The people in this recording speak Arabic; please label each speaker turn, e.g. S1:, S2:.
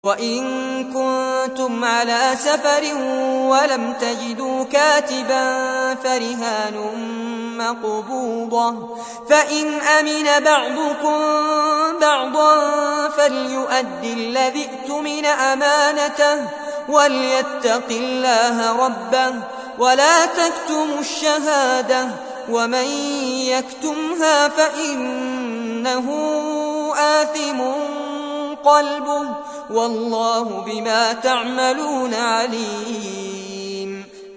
S1: وإن كنتم على سفر ولم تجدوا كاتبا فرهان مقبوضة، فإن أمن بعضكم بعضا فليؤد الذي اؤتمن أمانته وليتق الله ربه ولا تكتموا الشهادة، ومن يكتمها فإنه آثم قلبه والله بما تعملون عليم.